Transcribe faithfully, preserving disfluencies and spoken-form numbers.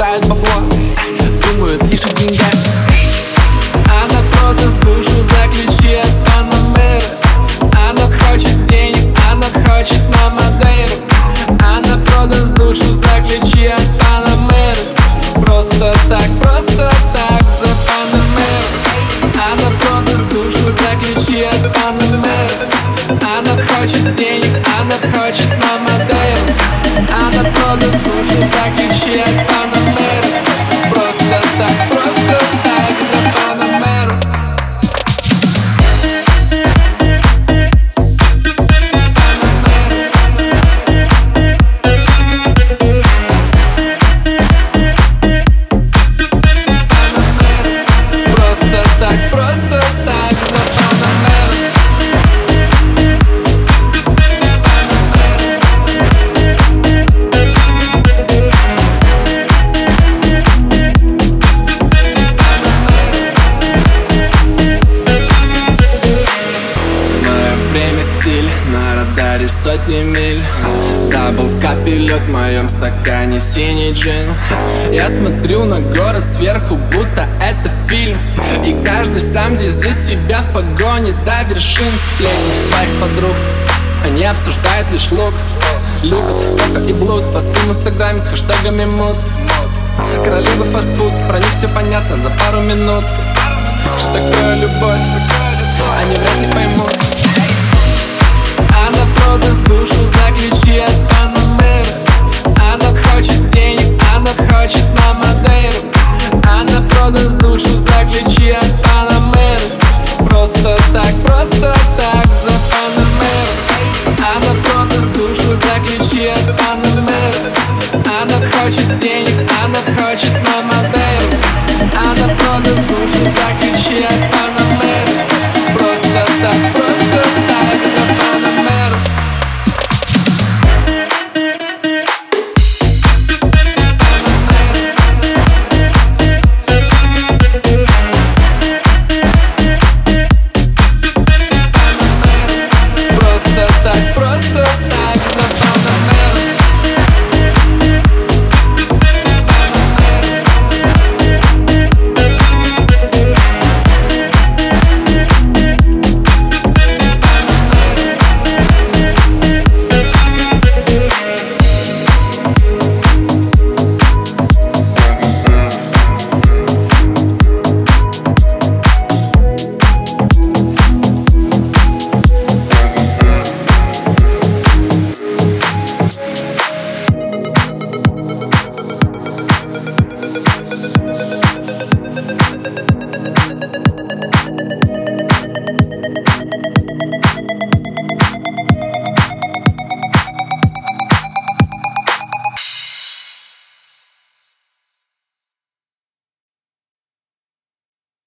считают бабло, думают лишь о деньгах. Она продаст душу за ключи от Панамеры. Она хочет денег, она хочет на Мадейру. Она продаст душу за ключи от Панамеры. Просто так, просто так за Панамеру. Она продаст душу за ключи от Панамеры. Она хочет денег, она хочет на Мадейру. Она продаст душу за ключи от Панамеры. Просто так, просто так за Панамеру. На радаре сотни миль, дабл капи лед в моем стакане синий джин. Я смотрю на город сверху, будто это фильм. И каждый сам здесь за себя в погоне до вершин. Сплетни твоих подруг, они обсуждают лишь лук. Любят кока и блуд, посты в инстаграме с хэштегами мод. Королева фастфуд, про них все понятно за пару минут. Что такое любовь, они вряд ли поймут. Она продаст душу за ключи от Панамеры. Она хочет денег, она хочет на Мадейру. Она продаст душу за ключи от Панамеры. Просто так, просто так за Панамеру. Она продаст душу за ключи от Панамеры. Она хочет денег, она хочет на Мадейру.